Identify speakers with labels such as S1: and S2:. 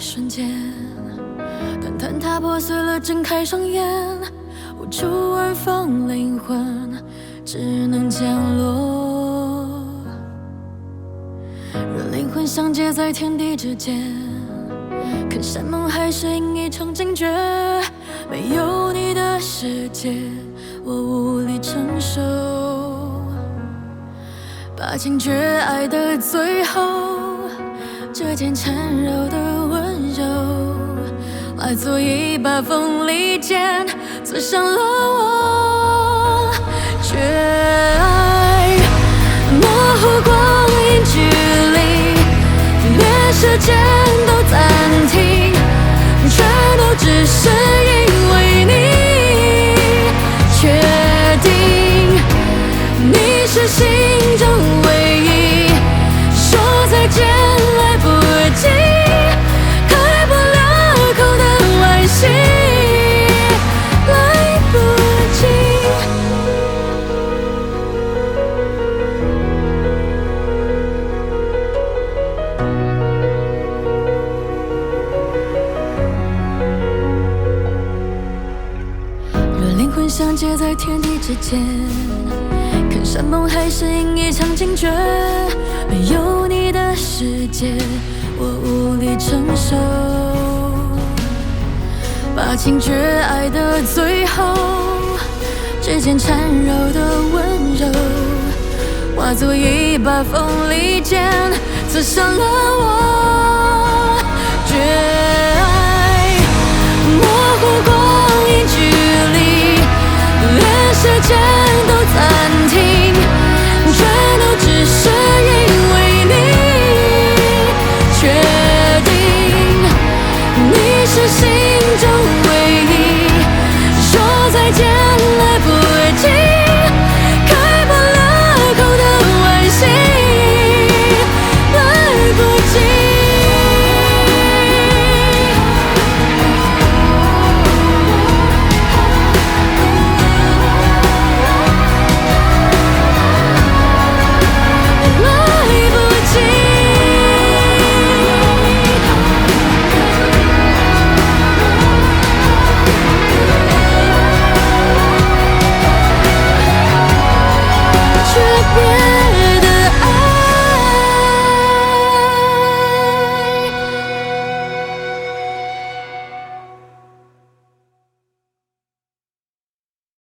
S1: 瞬间，但坍塌破碎了，睁开双眼，无处安放灵魂，只能降落。若灵魂相接在天地之间，看山盟海誓，应一场惊觉。没有你的世界，我无力承受。把情绝爱的最后，这件缠绕的温柔，化作一把锋利剑，刺伤了我。绝爱模糊光阴距离，连时间都暂停，全都只是因为你。确定你是心中唯一，说再见来不及，开不了口的惋惜，来不及。若灵魂相接在天地之间，看山盟海誓，应一场惊觉。没有你的世界，我无力承受。把情绝爱的最后，指尖缠绕的温柔，化作一把锋利剑，刺伤了我。绝爱模糊光阴距离，连时间都暂停，全都只是